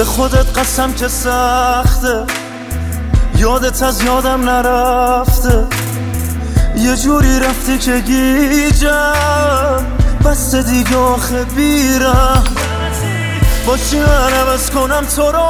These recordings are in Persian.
به خودت قسم که سخته، یادت از یادم نرفته، یه جوری رفتی که گیجم بس دیگه آخه بیرم. با چی من عوض کنم تو رو،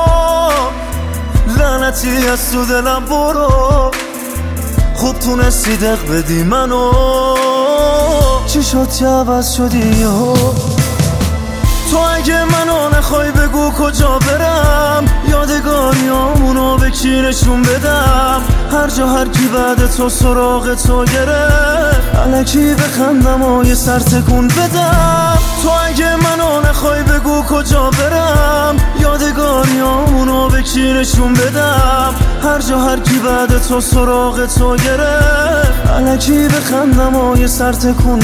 لعنتی از تو دلم برو. خوب تونستی دق بدی منو، چی شد که عوض شدی یهو؟ تو اگه منو نخوای بگو کجا برم، یادگاریامونو به کی نشون بدم؟ هر جا هر کی بعد تو سراغ تو گرفت، الکی بخندم و یه سر تکون بدم. تو اگه منو نخوای بگو کجا برم، یادگاریامونو به کی نشون بدم؟ هر جا هر کی بعد تو سراغ تو گرفت، الکی بخندم و یه سر تکون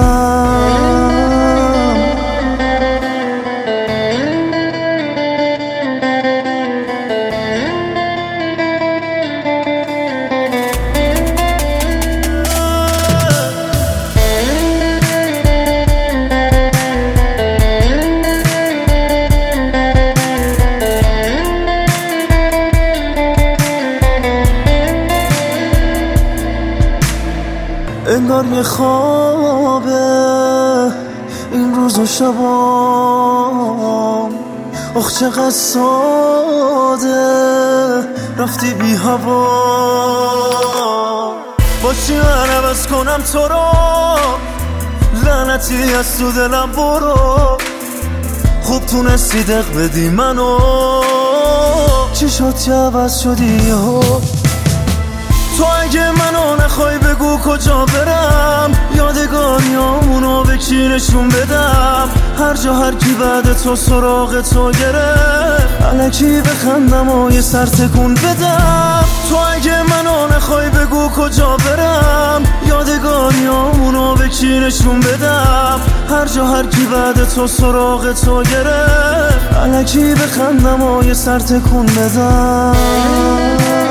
بدم. انگار یه خوابه این روز و شبام، اخ چقدر ساده رفتی بی هوا. با چی من عوض کنم تو رو، لعنتی از تو دلم برو. خوب تونستی دق بدی منو، چی شد که عوض شدی یهو؟ تو اگه منو نخوای بگو کجا برم، یادگاریامونو به کی نشون بدم؟ هر جا هر کی بعد تو سراغ تو گرفت، الکی بخندم و یه سر تکون بدم. تو اگه منو نخوای بگو کجا برم، یادگاریامونو به کی نشون بدم؟ هر جا هر کی بعد تو سراغ تو گرفت، الکی بخندم و یه سر تکون بدم.